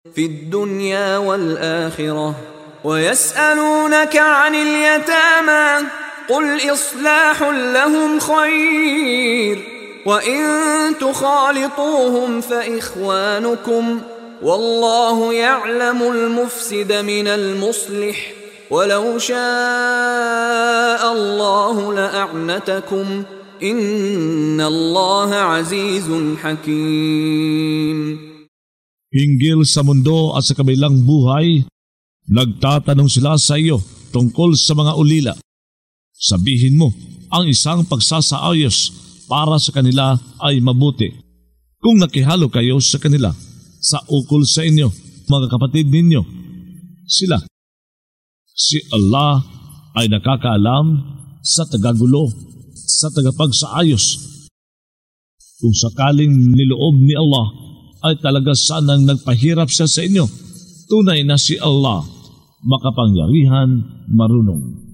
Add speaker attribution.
Speaker 1: في الدنيا والآخرة ويسألونك عن اليتامى قل إصلاح لهم خير وإن تخالطوهم فإخوانكم والله يعلم المفسد من المصلح ولو شاء الله لأعنتكم إن الله عزيز حكيم.
Speaker 2: Hinggil sa mundo at sa kabilang buhay, nagtatanong sila sa iyo tungkol sa mga ulila. Sabihin mo, ang isang pagsasaayos para sa kanila ay mabuti. Kung nakihalo kayo sa kanila, sa ukol sa inyo, mga kapatid ninyo, sila. Si Allah ay nakakaalam sa tagagulo, sa tagapagsaayos. Kung sakaling niloob ni Allah ay talaga sanang nagpahirap siya sa inyo, tunay na si Allah, makapangyarihan, marunong.